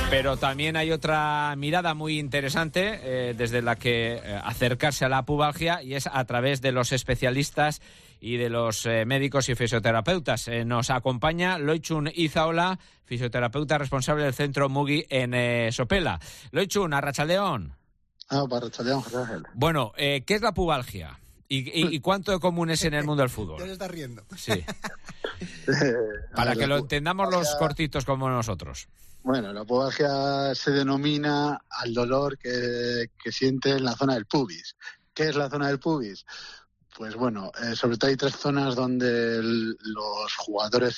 Pero también hay otra mirada muy interesante desde la que acercarse a la pubalgia, y es a través de los especialistas y de los médicos y fisioterapeutas. Nos acompaña Loitxun Izaola, fisioterapeuta responsable del centro Mugi en Sopela. Loitxun, arratsaldeon. Arratsaldeon, Ángel. Bueno, ¿qué es la pubalgia? ¿Y cuánto de común es en el mundo del fútbol? Ya se está riendo. Sí. Para que lo entendamos los cortitos como nosotros. Bueno, la pubalgia se denomina al dolor que siente en la zona del pubis. ¿Qué es la zona del pubis? Pues bueno, sobre todo hay tres zonas donde los jugadores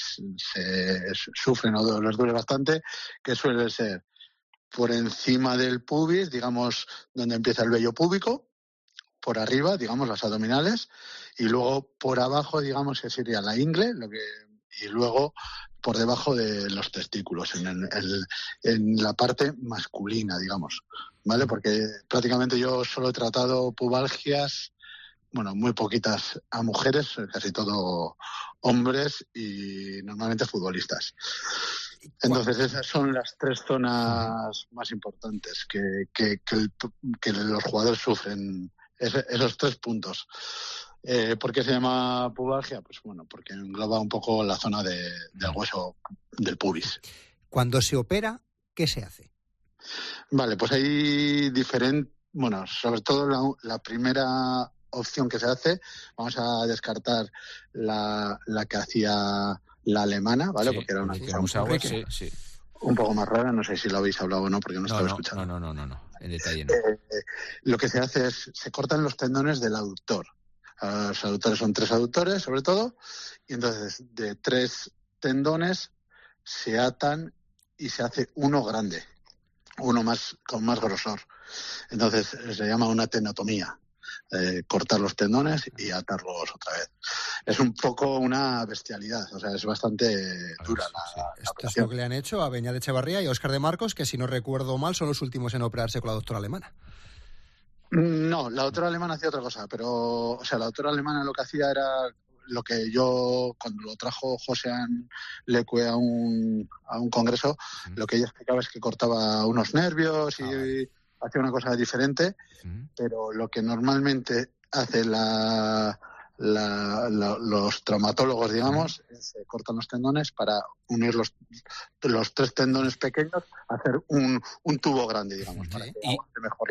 se sufren o les duele bastante, que suele ser por encima del pubis, digamos, donde empieza el vello púbico, por arriba, digamos, las abdominales, y luego por abajo, digamos, que sería la ingle, y luego por debajo de los testículos, en la parte masculina, digamos, ¿vale? Porque prácticamente yo solo he tratado pubalgias, bueno, muy poquitas a mujeres, casi todo hombres y normalmente futbolistas. Entonces esas son las tres zonas más importantes que los jugadores sufren, esos 3 puntos. ¿Por qué se llama pubalgia? Pues bueno, porque engloba un poco la zona del hueso del pubis. Cuando se opera, ¿qué se hace? Vale, pues hay bueno, sobre todo la primera opción que se hace, vamos a descartar la que hacía la alemana, ¿vale? Sí, porque era una cosa sí. Un poco más rara, no sé si lo habéis hablado o no, porque no estaba escuchando. No, en detalle no. Lo que se hace es, se cortan los tendones del aductor. Los aductores son 3 aductores, sobre todo, y entonces de 3 tendones se atan y se hace uno grande, uno más con más grosor. Entonces se llama una tenotomía, cortar los tendones y atarlos otra vez. Es un poco una bestialidad, o sea, es bastante dura la Esto es lo que le han hecho a Beñat Echevarría y a Óscar de Marcos, que si no recuerdo mal son los últimos en operarse con la doctora alemana. No, la doctora alemana hacía otra cosa, pero, o sea, la doctora alemana lo que hacía era lo que yo, cuando lo trajo José Leque a un congreso, lo que ella explicaba es que cortaba unos nervios y hacía una cosa diferente, pero lo que normalmente hace los traumatólogos, digamos, es cortan los tendones para unir los 3 tendones pequeños a hacer un tubo grande, digamos, para que aguante mejor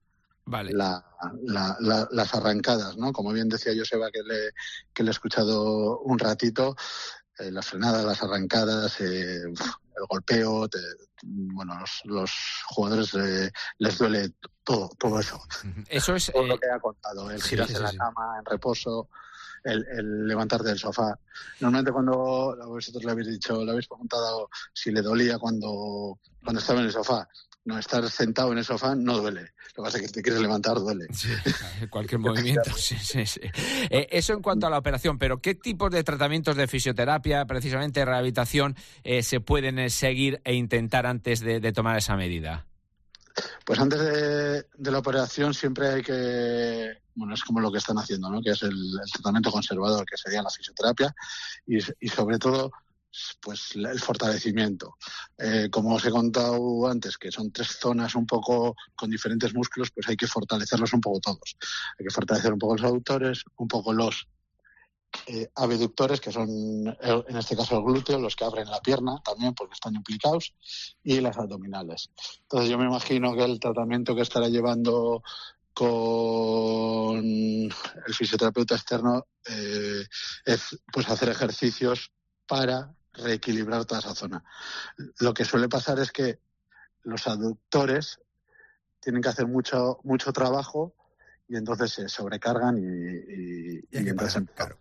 las arrancadas, ¿no? Como bien decía Joseba, que le he escuchado un ratito, las frenadas, las arrancadas, el golpeo, bueno, los jugadores les duele todo eso. Eso es todo lo que ha contado, el girarse en la cama, en reposo, el levantarte del sofá. Normalmente cuando vosotros le habéis preguntado si le dolía cuando estaba en el sofá. No, estar sentado en el sofá no duele. Lo que pasa es que si te quieres levantar, duele. Sí, cualquier movimiento. Sí. Eso en cuanto a la operación, pero ¿qué tipos de tratamientos de fisioterapia, precisamente rehabilitación, se pueden seguir e intentar antes de tomar esa medida? Pues antes de la operación siempre hay que... Bueno, es como lo que están haciendo, ¿no? Que es el tratamiento conservador, que sería la fisioterapia, y sobre todo pues el fortalecimiento. Como os he contado antes, que son 3 zonas un poco con diferentes músculos, pues hay que fortalecerlos un poco todos. Hay que fortalecer un poco los aductores, un poco los abductores, que son en este caso el glúteo, los que abren la pierna también porque están implicados, y las abdominales. Entonces yo me imagino que el tratamiento que estará llevando con el fisioterapeuta externo es pues hacer ejercicios para reequilibrar toda esa zona. Lo que suele pasar es que los aductores tienen que hacer mucho trabajo y entonces se sobrecargan y entonces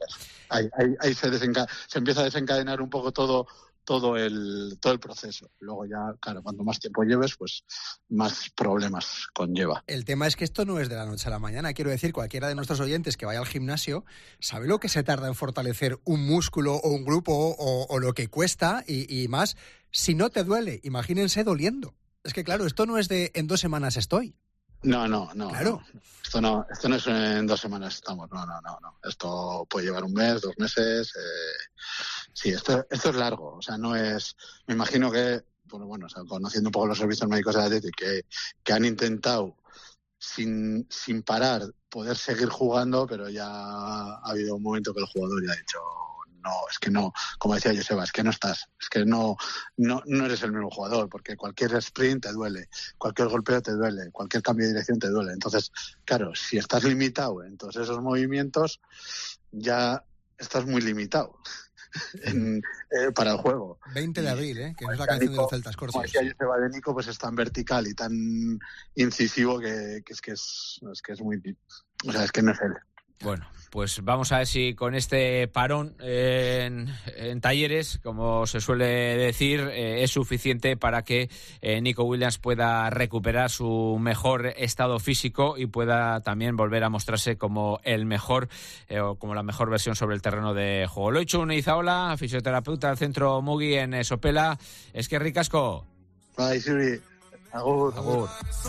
ahí se empieza a desencadenar un poco todo el proceso. Luego ya, claro, cuanto más tiempo lleves, pues más problemas conlleva. El tema es que esto no es de la noche a la mañana. Quiero decir, cualquiera de nuestros oyentes que vaya al gimnasio sabe lo que se tarda en fortalecer un músculo o un grupo o lo que cuesta y más. Si no te duele, imagínense doliendo. Es que claro, esto no es de en 2 semanas estoy. No. Claro. Esto no es en 2 semanas estamos. No. Esto puede llevar 1 mes, 2 meses. Sí, esto es largo. O sea, no es. Me imagino que bueno, o sea, conociendo un poco los servicios médicos del Athletic, que han intentado sin parar poder seguir jugando, pero ya ha habido un momento que el jugador ya ha dicho, no, es que no, como decía Joseba, es que no estás, es que no eres el mismo jugador, porque cualquier sprint te duele, cualquier golpeo te duele, cualquier cambio de dirección te duele. Entonces, claro, si estás limitado en todos esos movimientos, ya estás muy limitado para el juego. 20 de abril, que es la canción de los Celtas Cortos. Como decía Joseba de Nico, pues es tan vertical y tan incisivo que es muy... O sea, es que no es él. Bueno, pues vamos a ver si con este parón en Talleres, como se suele decir, es suficiente para que Nico Williams pueda recuperar su mejor estado físico y pueda también volver a mostrarse como el mejor o como la mejor versión sobre el terreno de juego. Loitxu Izaola, fisioterapeuta del Centro Mugi en Sopela. Es que ricasco. Bye, Siri. Agur. Agur.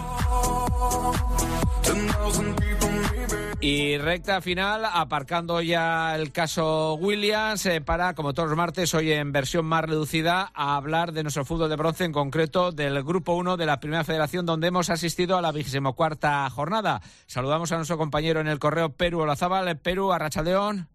Y recta final, aparcando ya el caso Williams, para, como todos los martes, hoy en versión más reducida, a hablar de nuestro fútbol de bronce, en concreto del Grupo 1 de la Primera Federación, donde hemos asistido a la 24ª jornada. Saludamos a nuestro compañero en el correo, Peru Olazábal. Peru, arratsaldeon.